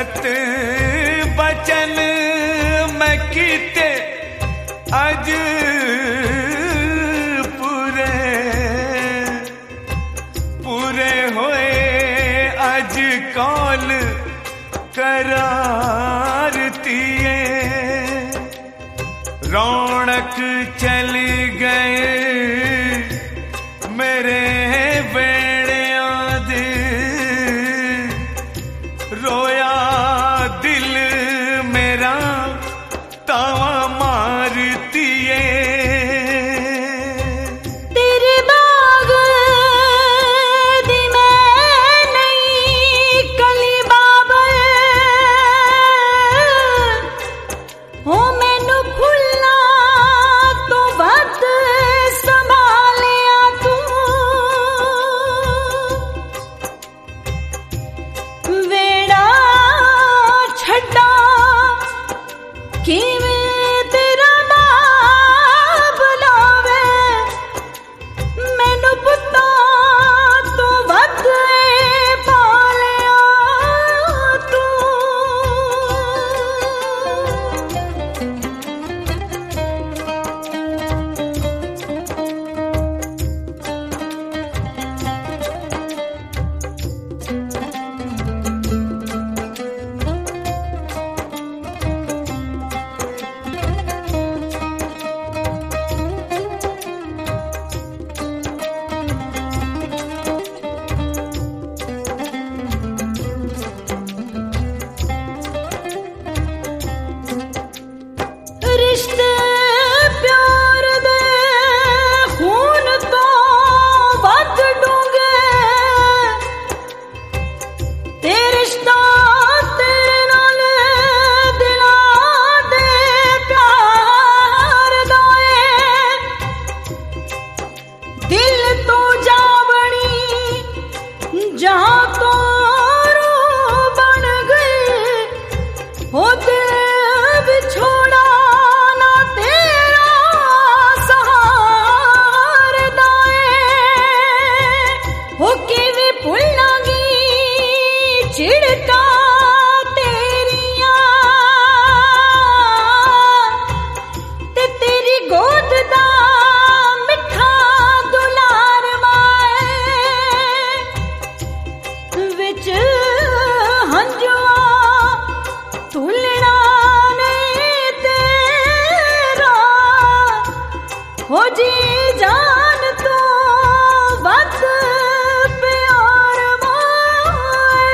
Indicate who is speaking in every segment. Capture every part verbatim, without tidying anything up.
Speaker 1: सत बचन मैं कीते अज पूरे पूरे होए अज कौल करारतीए रौनक चली गए मेरे वेड़िया दे रोया दिल मेरा तावा मारतीए
Speaker 2: तेरे बाग दी मैं नहीं कली बाबर हो मैनू भुलना तो वत संभालिया तू वेड़ा छड्डा किवें तेरा बाप लावे मैनू पुत्ता तो वत पालिया तू रिश्ते प्यार दे खून तो वध डूंगे ते रिश्ता तेरे नाल दिलां दे प्यार दा ऐ दिल तो जा बनी जहां तो रूह बन गई हो दिल बिछोड़ा ना तेरा सहारदा ऐ हो किवें भुल्लांगी चिड़का तेरियां ते तेरी गोद दा मिठा दुलार माए विच हंजुआ तुलना नहीं तेरा हो जी जान तो वत प्यार माए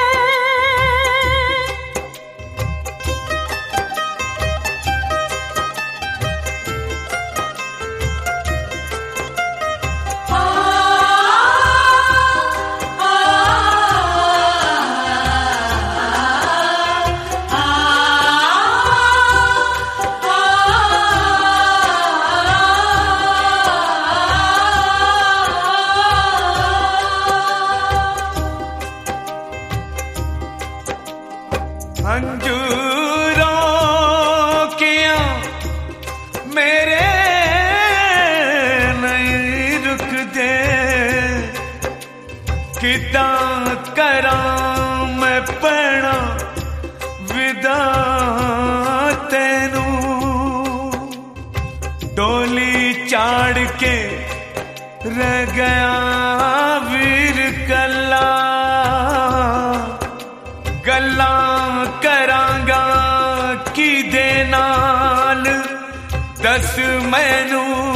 Speaker 1: अंजूरों किया मेरे नहीं रुक दे किदां करां मैं पढ़ा विदा तेनू डोली चाड़ के रह गया वीर कला गल्लां करांगा किदे नाल दस मैनू